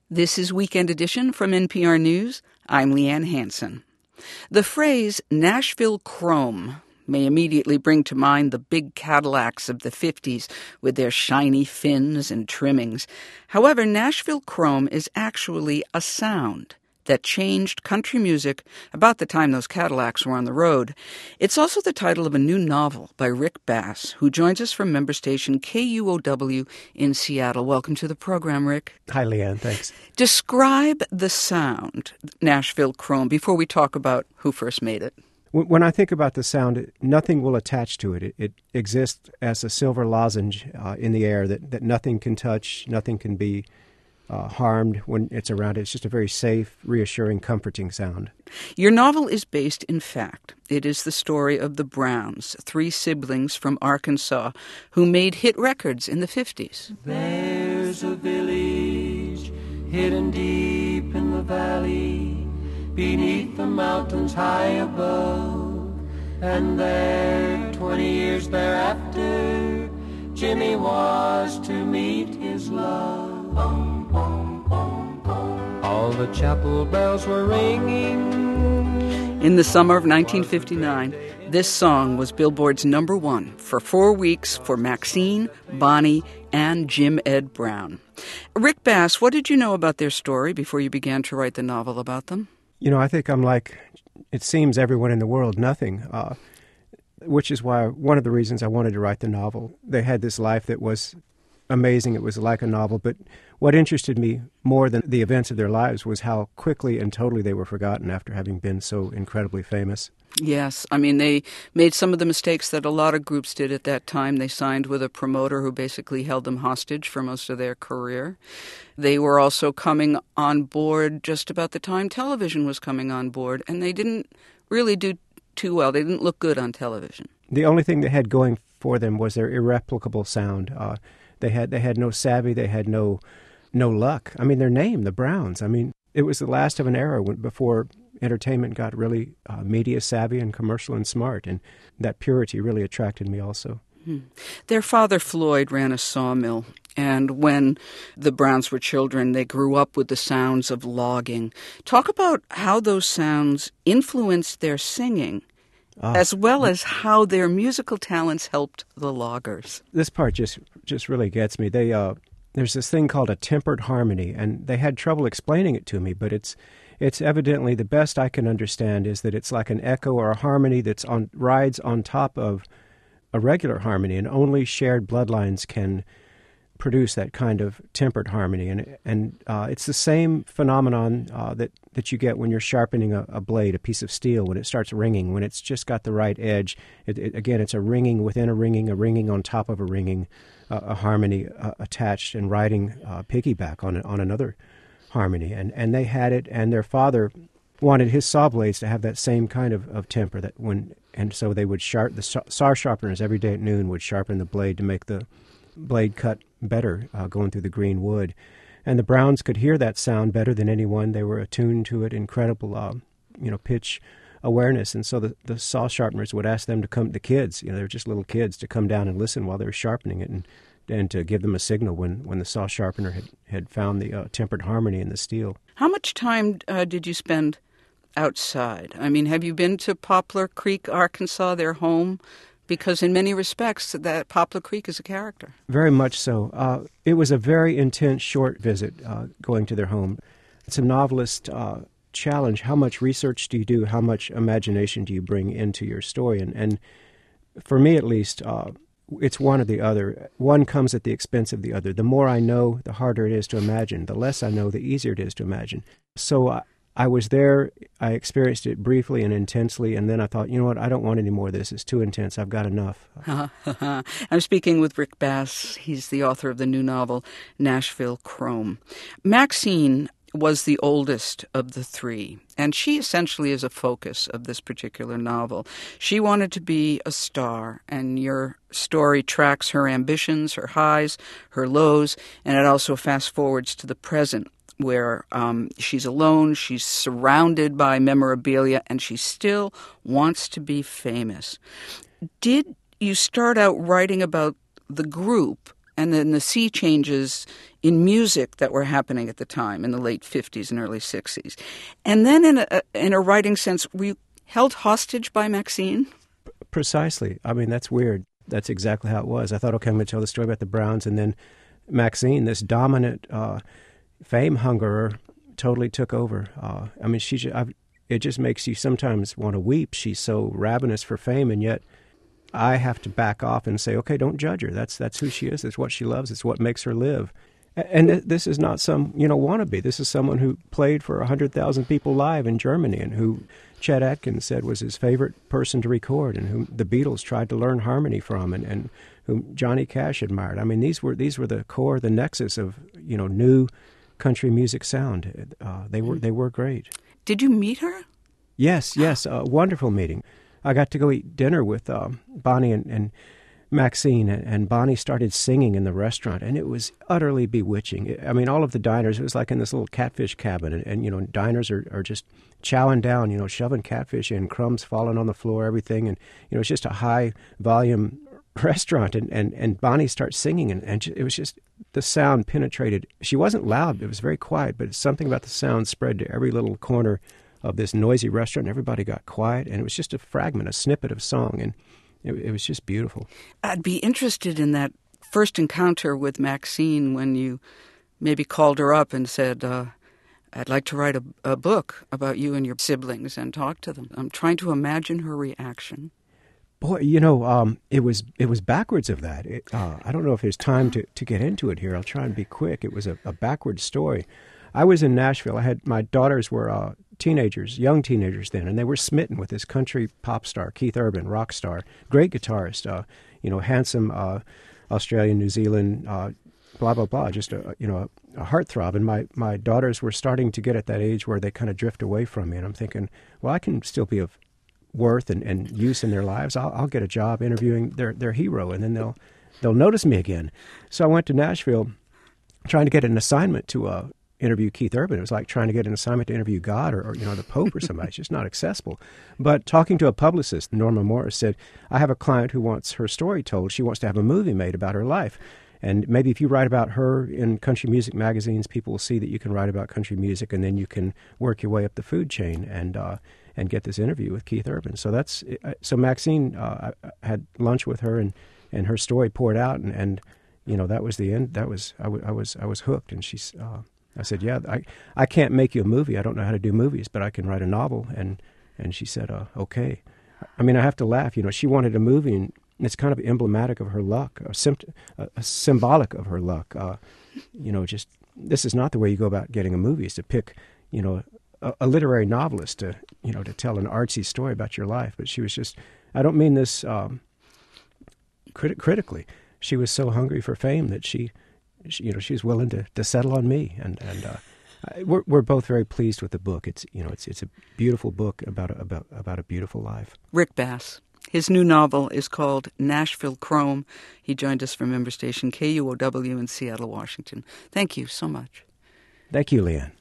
This is Weekend Edition from NPR News. I'm Leanne Hansen. The phrase Nashville Chrome may immediately bring to mind the big Cadillacs of the 50s with their shiny fins and trimmings. However, Nashville Chrome is actually a sound that changed country music about the time those Cadillacs were on the road. It's also the title of a new novel by Rick Bass, who joins us from member station KUOW in Seattle. Welcome to the program, Rick. Hi, Leanne. Thanks. Describe the sound, Nashville Chrome, before we talk about who first made it. When I think about the sound, nothing will attach to it. It exists as a silver lozenge in the air that nothing can touch, nothing can be harmed when it's around it. It's just a very safe, reassuring, comforting sound. Your novel is based in fact. It is the story of the Browns, three siblings from Arkansas who made hit records in the 50s. There's a village hidden deep in the valley, beneath the mountains high above, and there, 20 years thereafter, Jimmy was to meet his love. All the chapel bells were ringing. In the summer of 1959, this song was Billboard's #1 for 4 weeks for Maxine, Bonnie, and Jim Ed Brown. Rick Bass, what did you know about their story before you began to write the novel about them? You know, I think I'm like, it seems everyone in the world, nothing, which is why one of the reasons I wanted to write the novel. They had this life that was amazing. It was like a novel, but what interested me more than the events of their lives was how quickly and totally they were forgotten after having been so incredibly famous. Yes. I mean, they made some of the mistakes that a lot of groups did at that time. They signed with a promoter who basically held them hostage for most of their career. They were also coming on board just about the time television was coming on board, and they didn't really do too well. They didn't look good on television. The only thing they had going for them was their irreplicable sound. They had no savvy. They had no luck. I mean, their name, the Browns. I mean, it was the last of an era before entertainment got really media savvy and commercial and smart, and that purity really attracted me also. Their father, Floyd, ran a sawmill, and when the Browns were children, they grew up with the sounds of logging. Talk about how those sounds influenced their singing, as well as how their musical talents helped the loggers. This part just really gets me. There's this thing called a tempered harmony, and they had trouble explaining it to me, but it's evidently the best I can understand is that it's like an echo or a harmony that's rides on top of a regular harmony, and only shared bloodlines can produce that kind of tempered harmony. And it's the same phenomenon that you get when you're sharpening a blade, a piece of steel, when it starts ringing, when it's just got the right edge. Again, it's a ringing within a ringing on top of a ringing, a harmony attached and riding piggyback on another harmony. And they had it, and their father wanted his saw blades to have that same kind of temper and so they would the saw sharpeners every day at noon would sharpen the blade to make the blade cut better going through the green wood. And the Browns could hear that sound better than anyone. They were attuned to it, incredible pitch awareness. And so the saw sharpeners would ask them to come, the kids, they were just little kids, to come down and listen while they were sharpening it and to give them a signal when the saw sharpener had found the tempered harmony in the steel. How much time did you spend outside? I mean, have you been to Poplar Creek, Arkansas, their home? Because in many respects, that Poplar Creek is a character. Very much so. It was a very intense, short visit going to their home. It's a novelist challenge. How much research do you do? How much imagination do you bring into your story? And for me, at least, it's one or the other. One comes at the expense of the other. The more I know, the harder it is to imagine. The less I know, the easier it is to imagine. So I was there, I experienced it briefly and intensely, and then I thought, you know what, I don't want any more of this. It's too intense. I've got enough. I'm speaking with Rick Bass. He's the author of the new novel, Nashville Chrome. Maxine was the oldest of the three, and she essentially is a focus of this particular novel. She wanted to be a star, and your story tracks her ambitions, her highs, her lows, and it also fast forwards to the present, where she's alone, she's surrounded by memorabilia, and she still wants to be famous. Did you start out writing about the group and then the sea changes in music that were happening at the time in the late 50s and early 60s. And then in a writing sense, were you held hostage by Maxine? Precisely. I mean, that's weird. That's exactly how it was. I thought, okay, I'm going to tell the story about the Browns, and then Maxine, this dominant fame hungerer, totally took over. I mean, it just makes you sometimes want to weep. She's so ravenous for fame, and yet I have to back off and say, okay, don't judge her. That's who she is. It's what she loves. It's what makes her live. And this is not some, wannabe. This is someone who played for 100,000 people live in Germany, and who Chet Atkins said was his favorite person to record, and whom the Beatles tried to learn harmony from, and whom Johnny Cash admired. I mean, these were the core, the nexus of, new country music sound. They were great. Did you meet her? Yes, a wonderful meeting. I got to go eat dinner with Bonnie and Maxine, and Bonnie started singing in the restaurant, and it was utterly bewitching. I mean, all of the diners, it was like in this little catfish cabin, and diners are just chowing down, shoving catfish in, crumbs falling on the floor, everything, and, it's just a high-volume restaurant, and Bonnie starts singing, and it was just, the sound penetrated. She wasn't loud, it was very quiet, but something about the sound spread to every little corner of this noisy restaurant, and everybody got quiet, and it was just a fragment, a snippet of song, and it was just beautiful. I'd be interested in that first encounter with Maxine when you maybe called her up and said, I'd like to write a book about you and your siblings and talk to them. I'm trying to imagine her reaction. Boy, it was backwards of that. I don't know if there's time to get into it here. I'll try and be quick. It was a backward story. I was in Nashville. My daughters were young teenagers then, and they were smitten with this country pop star, Keith Urban, rock star, great guitarist, handsome, Australian, New Zealand, blah, blah, blah, just a heartthrob. And my daughters were starting to get at that age where they kind of drift away from me, and I'm thinking, well, I can still be of worth and use in their lives. I'll get a job interviewing their hero, and then they'll notice me again. So I went to Nashville trying to get an assignment to interview Keith Urban. It was like trying to get an assignment to interview God or the Pope or somebody. It's just not accessible. But talking to a publicist, Norma Morris, said, I have a client who wants her story told. She wants to have a movie made about her life. And maybe if you write about her in country music magazines, people will see that you can write about country music, and then you can work your way up the food chain and get this interview with Keith Urban. So Maxine, I had lunch with her, and her story poured out, and that was the end. I was hooked, and she's. I said, yeah, I can't make you a movie. I don't know how to do movies, but I can write a novel. And she said, okay. I mean, I have to laugh. She wanted a movie, and it's kind of emblematic of her luck, symbolic of her luck. Just this is not the way you go about getting a movie, is to pick, a literary novelist to tell an artsy story about your life. But she was just, I don't mean this critically. She was so hungry for fame that she was willing to settle on me, and we're both very pleased with the book. It's a beautiful book about a beautiful life. Rick Bass. His new novel is called Nashville Chrome. He joined us from member station KUOW in Seattle, Washington. Thank you so much. Thank you, Leanne.